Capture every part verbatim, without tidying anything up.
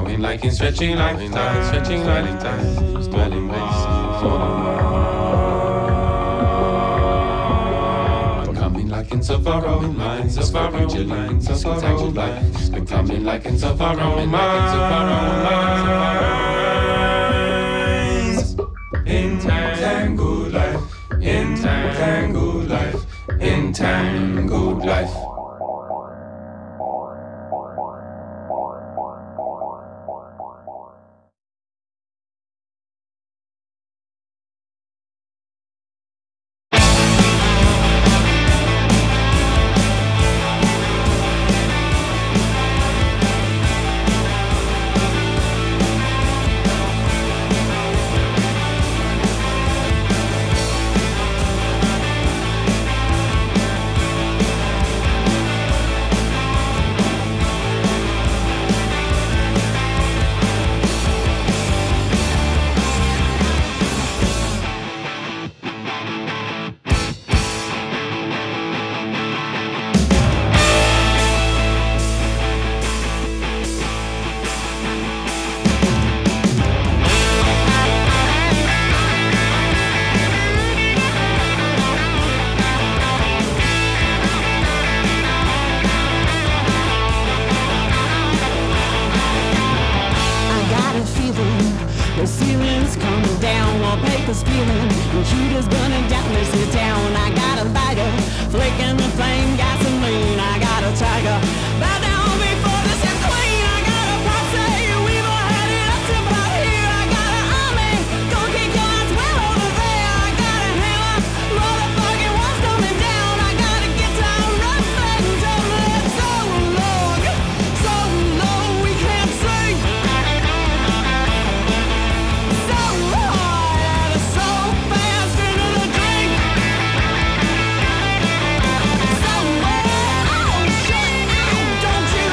Flowing like in stretching lifetime, stretching lifetime, dwelling ways for the world. Becoming like in of our own minds, of our own minds, of our own life. Becoming like in of our own minds, of our own minds. Entangled life, entangled life, entangled life. The ceiling's coming down, wallpaper's peeling, computers burning down this here town. I got a lighter, flicking the flame, gasoline. I got a tiger, bow down before this is clean. I got a posse, we've all had it up to about here. I got an army, gonna kick your ass well over there. I got a hammer, motherfucking walls coming down. I got a guitar, rough and tumble. It's so long, so low we can't see. So hard, so fast into the drink. So oh shit, oh, don't you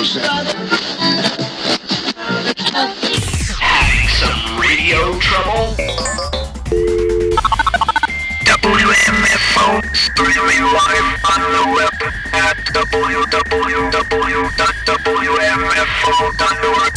Having some radio trouble? W M F O streaming live on the web at w w w dot w m f o dot org.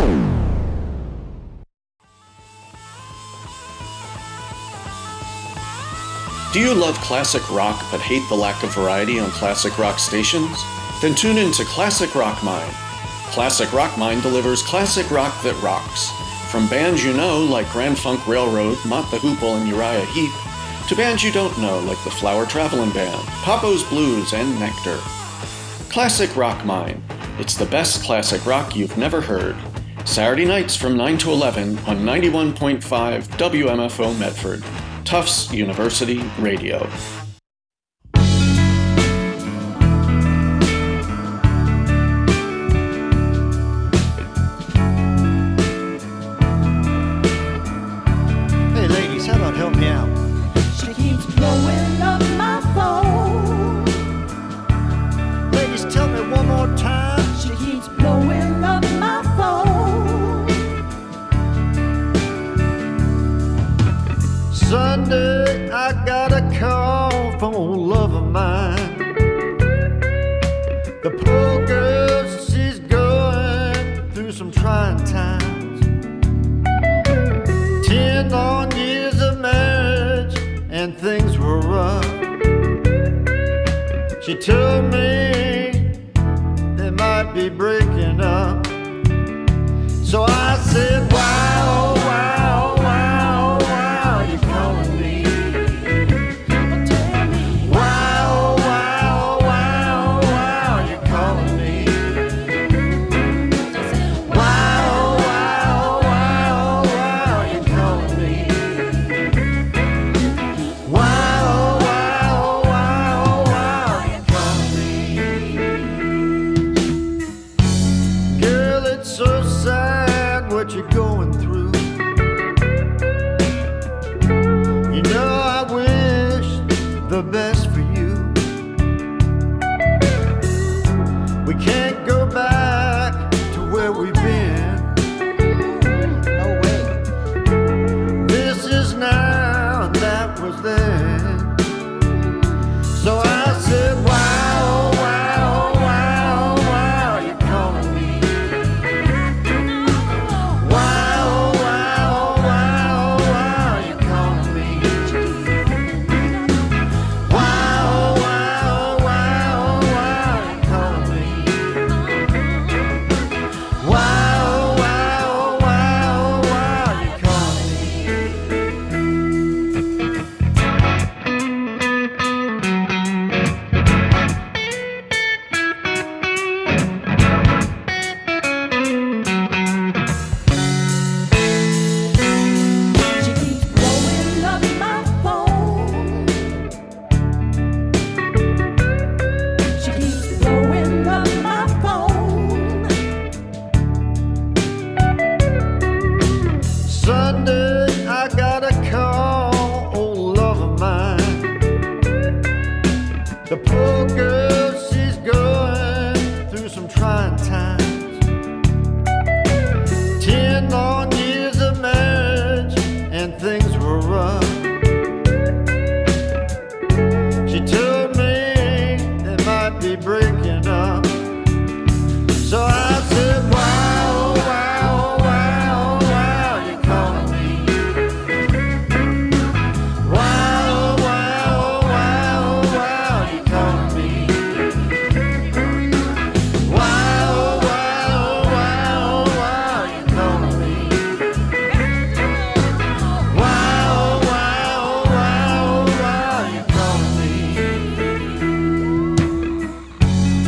Do you love classic rock but hate the lack of variety on classic rock stations? Then tune in to Classic Rock Mine. Classic Rock Mine delivers classic rock that rocks. From bands you know like Grand Funk Railroad, Mott the Hoople, and Uriah Heep, to bands you don't know like the Flower Travelin' Band, Papo's Blues, and Nectar. Classic Rock Mine. It's the best classic rock you've never heard. Saturday nights from nine to eleven on ninety-one point five W M F O Medford. Tufts University Radio. Hey ladies, how about help me out? She keeps blowing up my phone. Ladies, tell me one more time. She keeps blowing up my phone. Sunday, I got a call from a old love of mine. The poor girl, she's going through some trying times. Ten long years of marriage and things were rough. She told me they might be breaking up. So I said, wow, wow, wow, wow, you calling me? Wow, wow, wow, wow, you calling me? Wow, wow, wow, wow, you calling me? Wow, wow, wow, wow, you calling me? Girl, it's so sad what you're going through. You know I wish the best for you. We can't go back to where we've been. No way. This is now and that was then. So I said, wow, wow, wow, wow, you calling me? Wow, wow, wow, wow, you calling me? Wow, wow, wow, wow, you calling me? Wow, wow, wow, wow, you calling me? She keeps blowing up my phone. She keeps blowing up my phone. Sunday, I got a call, old love of mine. The poor girl, she's going through some trying times. Ten long years of marriage and things were rough. She told me they might be breaking up. So I said, wow, wow, wow, wow, you calling me? Wow, wow, wow, wow, you calling me? Wow, wow, wow, wow, you calling me? Wow, wow, wow, wow, you calling me?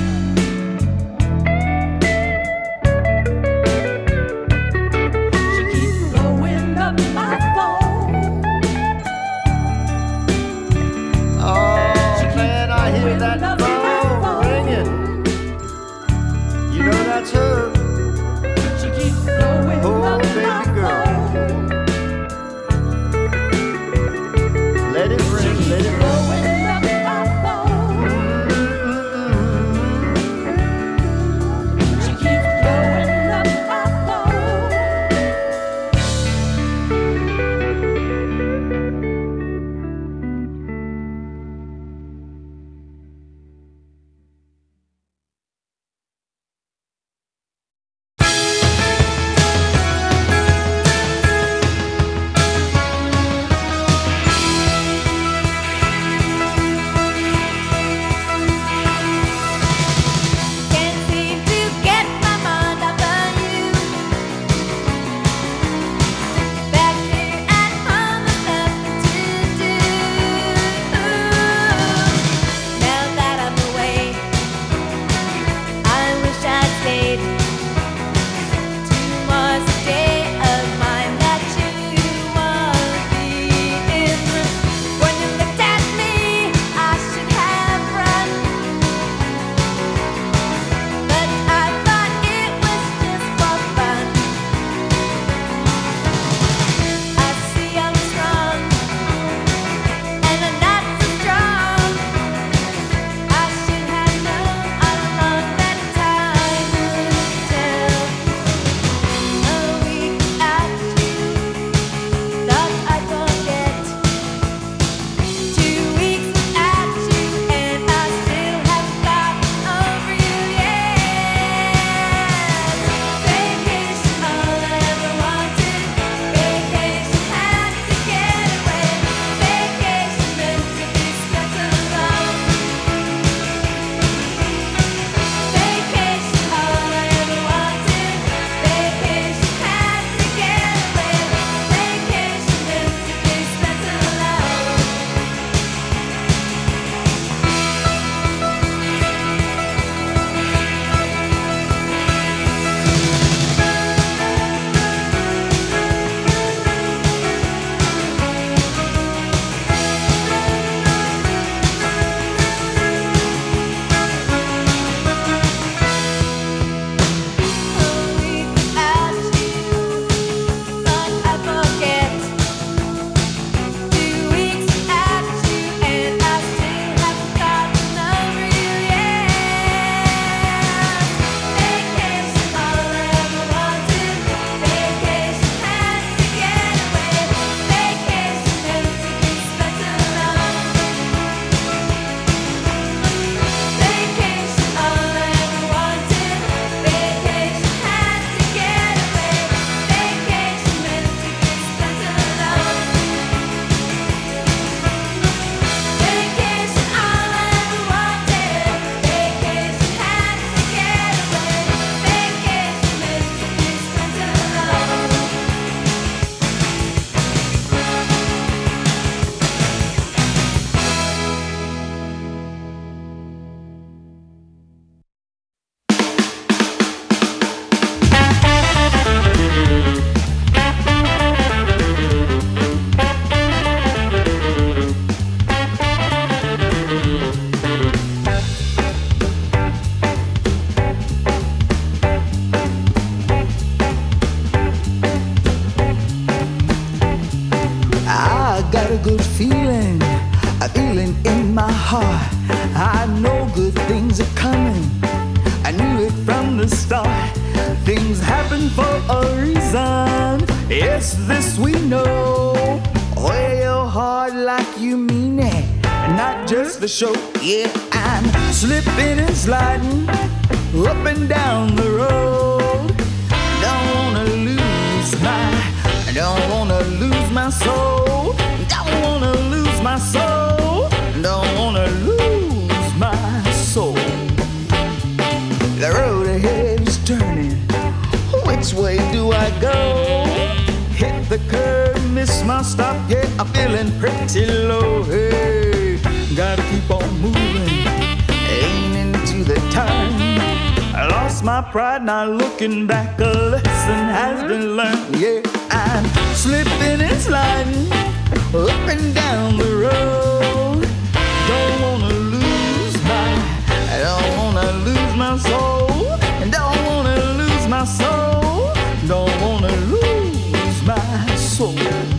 yes, this we know. Wear your heart like you mean it, and not just for show. Yeah, I'm slipping and sliding up and down the road. Don't wanna lose my, don't wanna lose my soul. Don't wanna lose my soul. Don't wanna lose my soul. The road ahead is turning. Which way do I go? Hit the curb, miss my stop. Yeah, I'm feeling pretty low. Hey, gotta keep on moving, aiming to the time. I lost my pride, not looking back. A lesson has been learned. Yeah, I'm slipping and sliding up and down the road. Don't wanna lose my, I don't wanna lose my soul. Don't wanna lose my soul. Don't wanna lose my soul.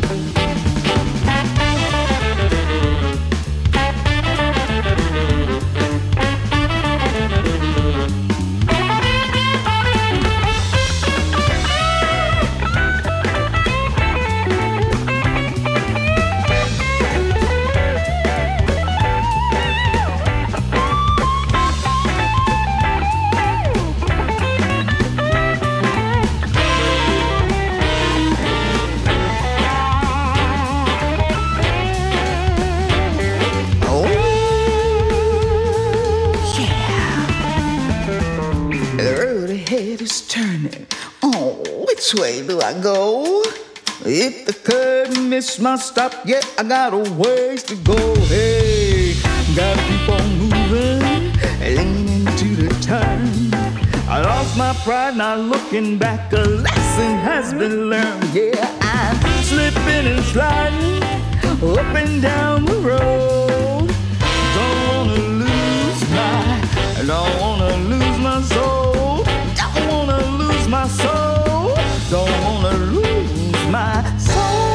Is turning. Oh, which way do I go? If the curb missed my stop, yeah, I got a ways to go. Hey, gotta keep on moving, leaning to the turn. I lost my pride, not looking back. A lesson has been learned. Yeah, I'm slipping and sliding up and down the road. Don't wanna lose my, don't wanna lose my soul. Don't wanna lose my soul. Don't wanna lose my soul.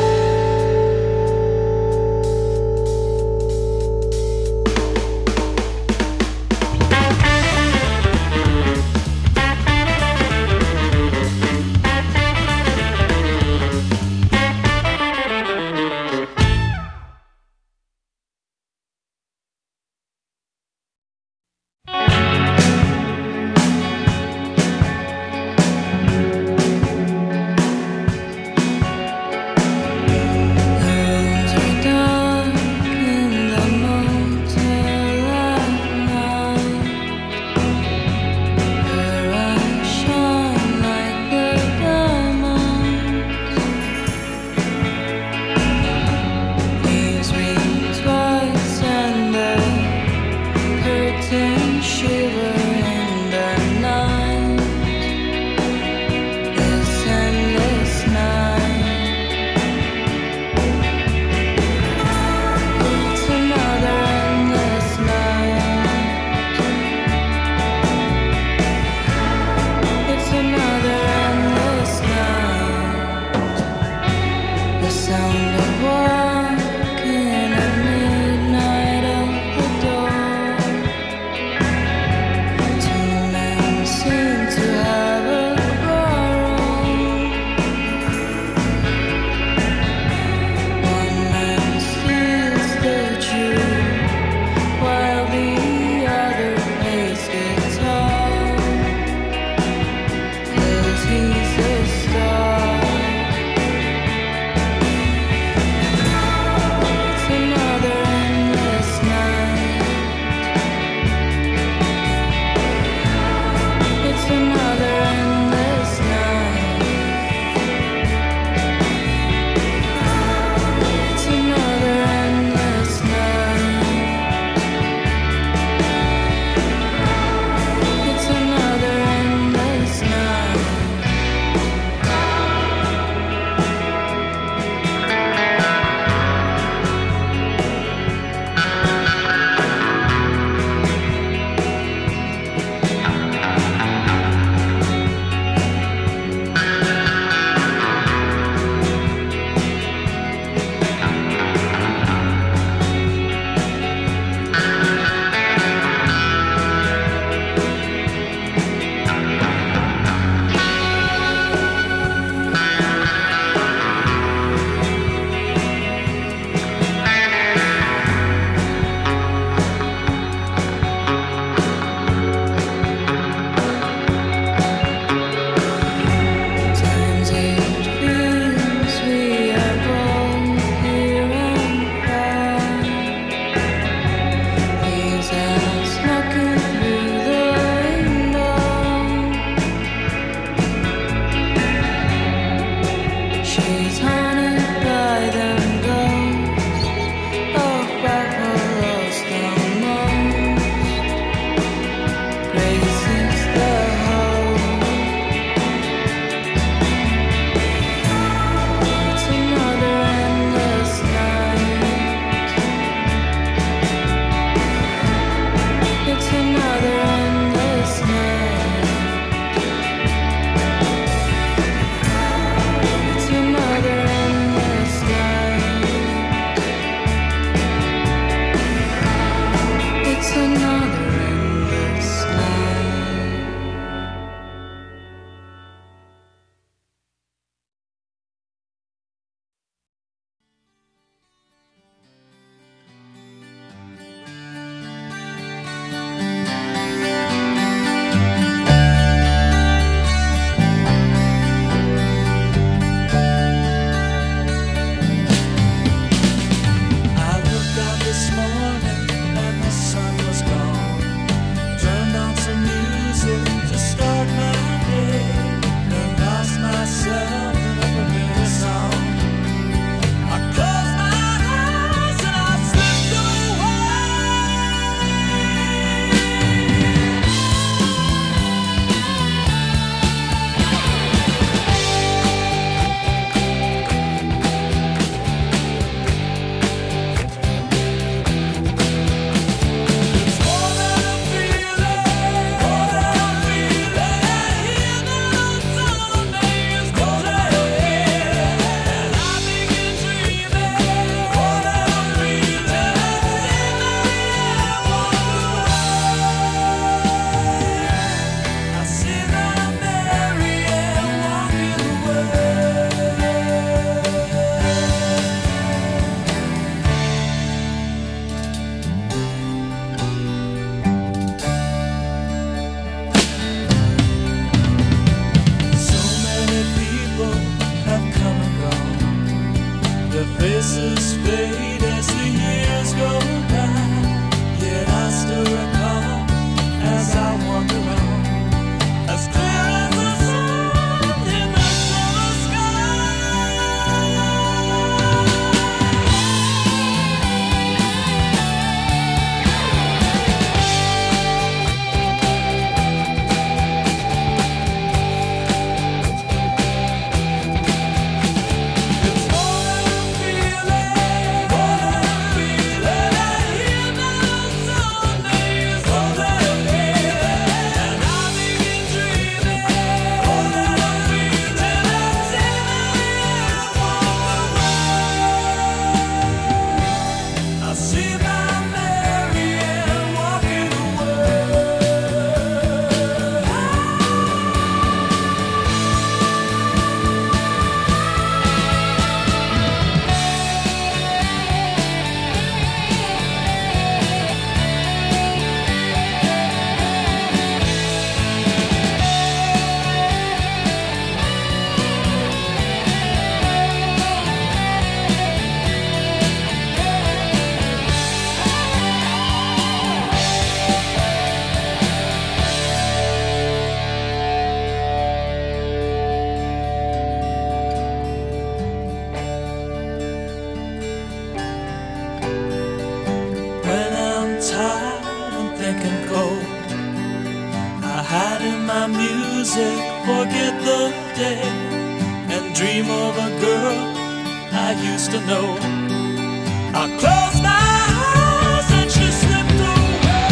hide in my music, forget the day, and dream of a girl I used to know. I close my eyes and she slipped away.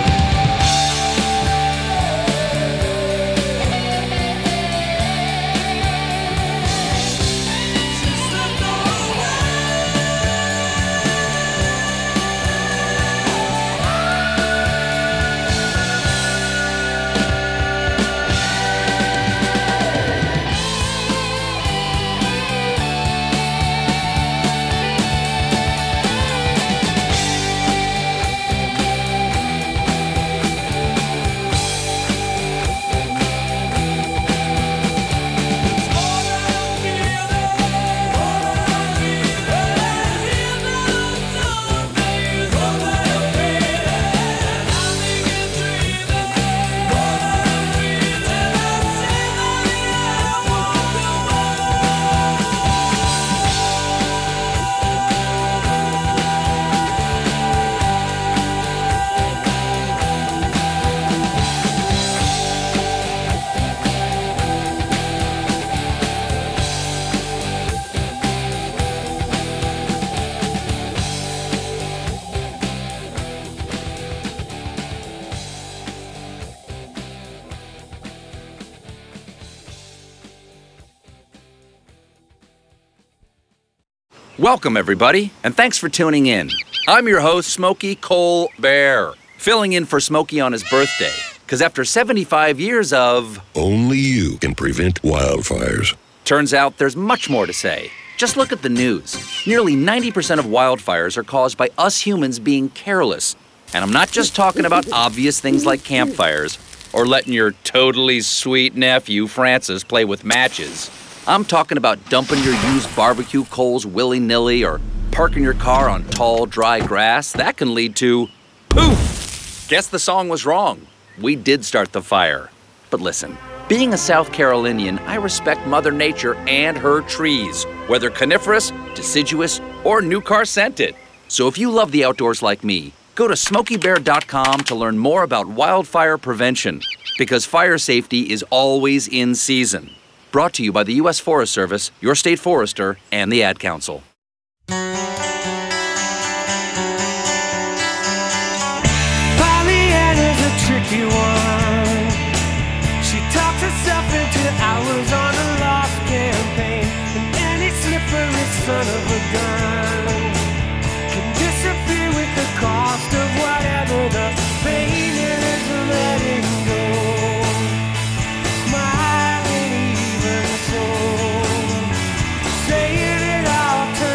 She slipped Welcome, everybody, and thanks for tuning in. I'm your host, Smokey Cole Bear, filling in for Smokey on his birthday, because after seventy-five years of... Only you can prevent wildfires. Turns out there's much more to say. Just look at the news. Nearly ninety percent of wildfires are caused by us humans being careless. And I'm not just talking about obvious things like campfires or letting your totally sweet nephew, Francis, play with matches. I'm talking about dumping your used barbecue coals willy-nilly or parking your car on tall, dry grass. That can lead to poof! Guess the song was wrong. We did start the fire. But listen, being a South Carolinian, I respect Mother Nature and her trees, whether coniferous, deciduous, or new car scented. So if you love the outdoors like me, go to smokey bear dot com to learn more about wildfire prevention, because fire safety is always in season. Brought to you by the U S Forest Service, your state forester, and the Ad Council. Pollyanna's a tricky one. She talks herself into hours on a lost campaign, and any slippery son of a gun can disappear with the cost of whatever the pain is letting go. Smiling even so, saying it all to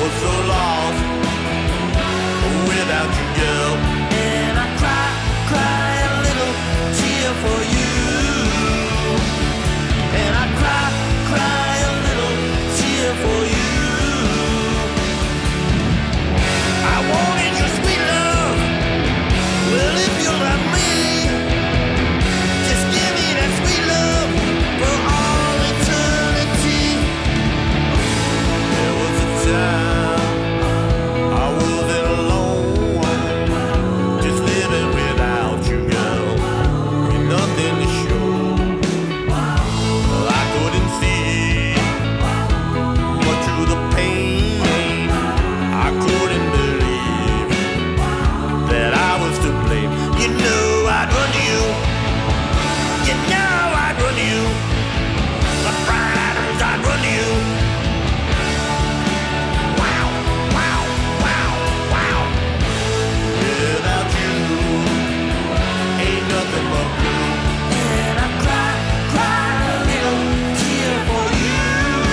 was so lost without you, girl. And I cry, cry a little tear for you. And I cry, cry a little tear for you. I wanted your sweet love. Well, if you love me, just give me that sweet love for all eternity. There was a time I wasn't alone, just living without you, girl, with nothing to show. Well, I couldn't see, but through the pain, I couldn't believe that I was to blame. You know I'd run to you. You know I'd run to you. The Fridays I'd run to you. Wow, wow, wow, wow. Without you, ain't nothing but blue. And I cry, cry a little tear for you.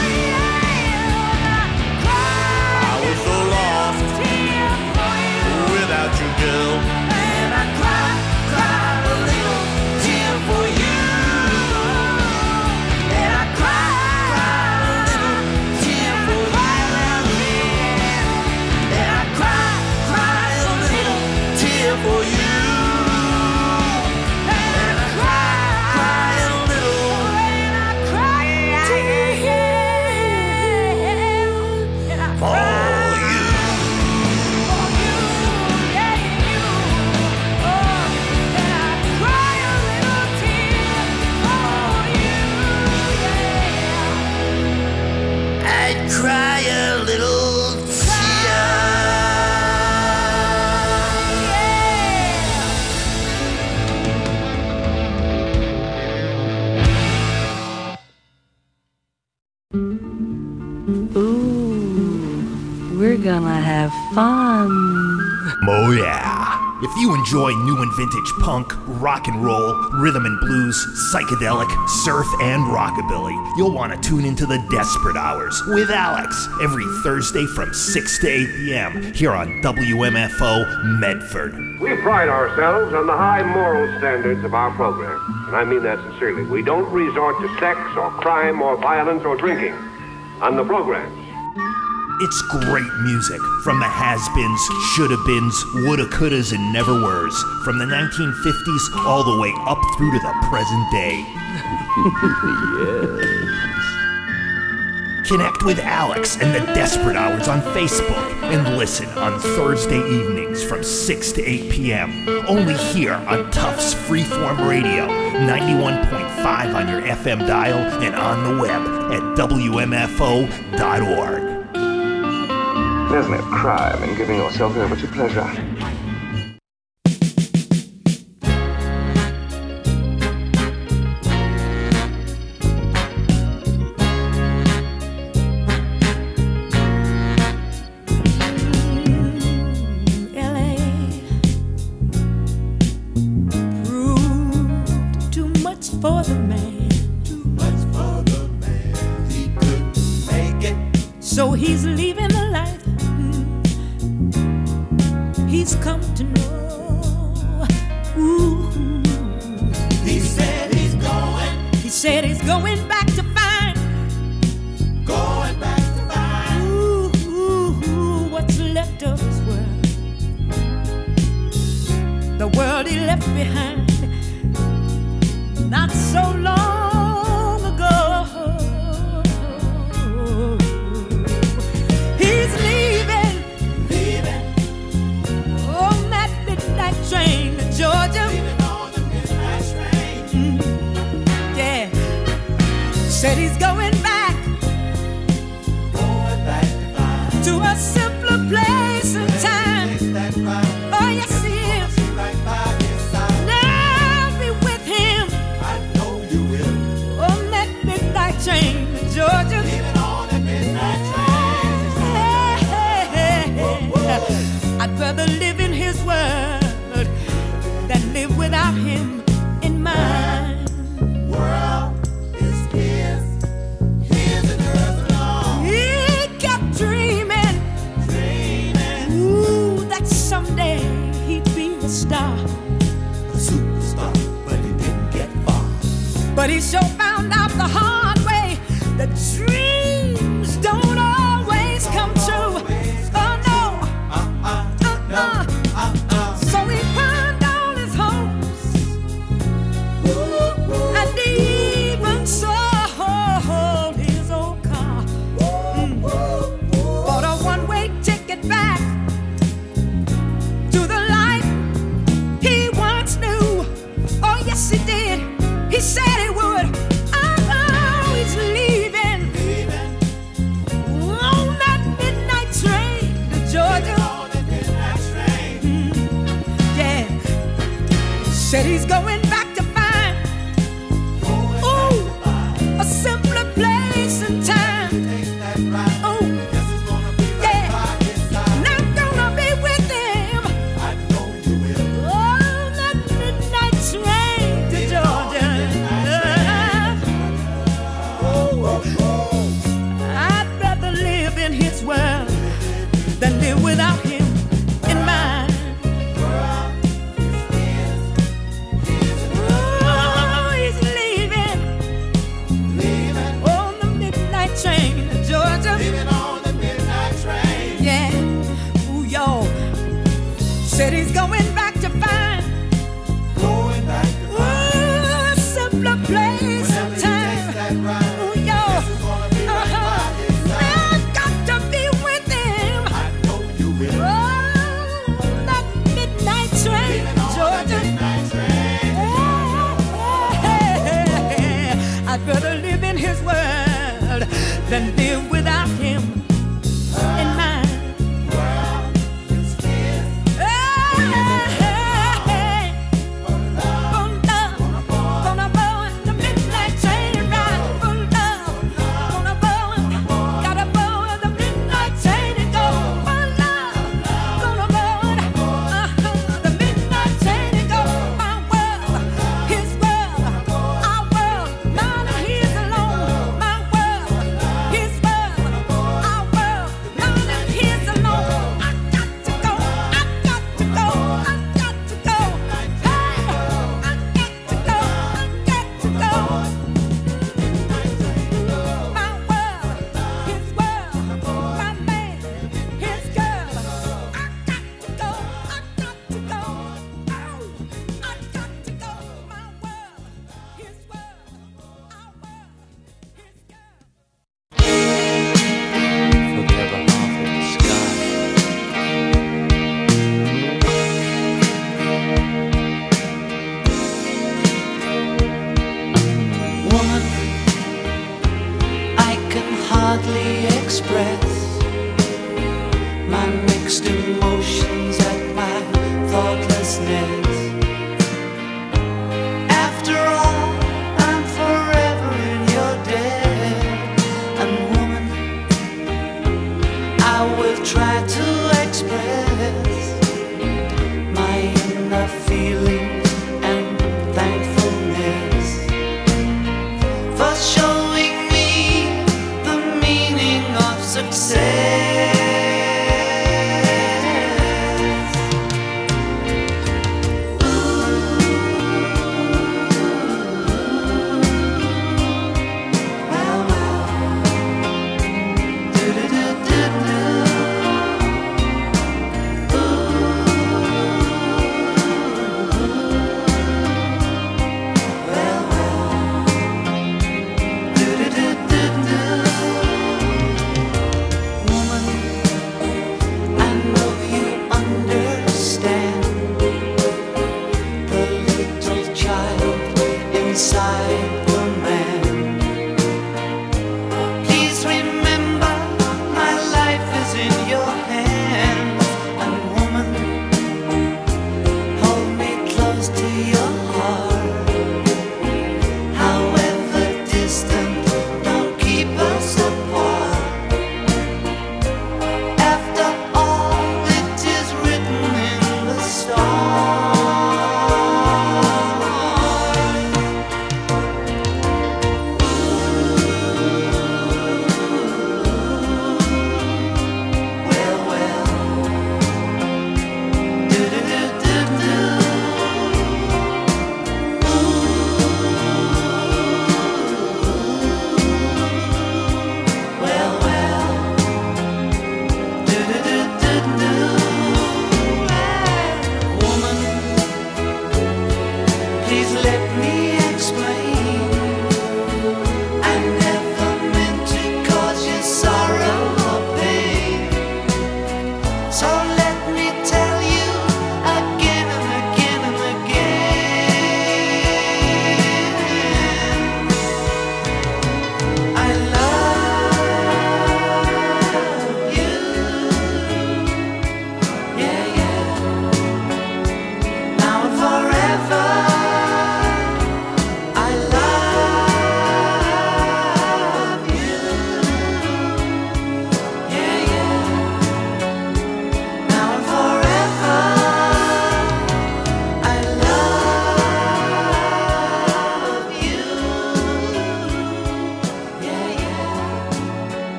I was so lost without you, girl. And I cry, cry a little tear for you. And I cry, cry a little tear for you. And I cry, cry a little tear for you. And I cry, cry a little tear for you. I'd cry a little tear. Ooh, we're gonna have fun. Oh yeah. If you enjoy new and vintage punk, rock and roll, rhythm and blues, psychedelic, surf, and rockabilly, you'll want to tune into the Desperate Hours with Alex every Thursday from six to eight p.m. here on W M F O Medford. We pride ourselves on the high moral standards of our program, and I mean that sincerely. We don't resort to sex or crime or violence or drinking on the programs. It's great music from the has-beens, shoulda-beens, woulda-couldas, and never-weres, from the nineteen fifties all the way up through to the present day. Yes. Connect with Alex and the Desperate Hours on Facebook and listen on Thursday evenings from six to eight p.m. only here on Tufts Freeform Radio, ninety-one point five on your F M dial and on the web at W M F O dot org. There's no crime in giving yourself over to pleasure. For the man, too much for the man, he couldn't make it. So he's leaving the life he's come to know. Ooh. He said he's going. He said he's going back to find. Going back to find. Ooh, ooh, ooh, what's left of his world? The world he left behind. Not so long ago. He's leaving, leaving on that midnight train to Georgia. Leaving on the midnight train. Mm-hmm. Yeah. Said he's going back, going back to, find to a simpler place and time. Oh yes, he is. Right by his side. Train to Georgia. Leaving on that midnight train. Hey, hey, hey. I'd rather live in his world than live without him in mine. World is his, his and hers alone. He kept dreaming said he's going back to find, ooh, a simpler place and time. Oh, yeah, and I'm gonna be with him. Oh, that midnight train to Georgia. I'd rather live in his world than live without him in mine. Oh, he's leaving, on the midnight train to Georgia. Yeah, ooh, y'all, said he's going back to find, ooh, a simpler place and time. Ooh, y'all, uh-huh. I've got to be with him. Oh, that midnight train, Georgia. Yeah, I'd rather live in his world than live without him in mine.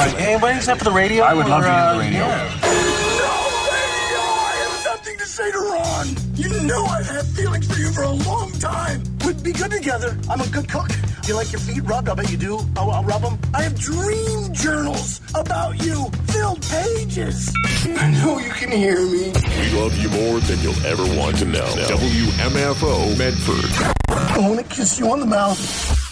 Uh, anybody except for the radio? I would love to or, hear the uh, radio. yeah. I have something to say to Ron. You know I've had feelings for you for a long time. We'd be good together. I'm a good cook. You like your feet rubbed? I bet you do. I'll, I'll rub them. I have dream journals about you, filled pages. I know you can hear me. We love you more than you'll ever want to know. W M F O Medford. I want to kiss you on the mouth.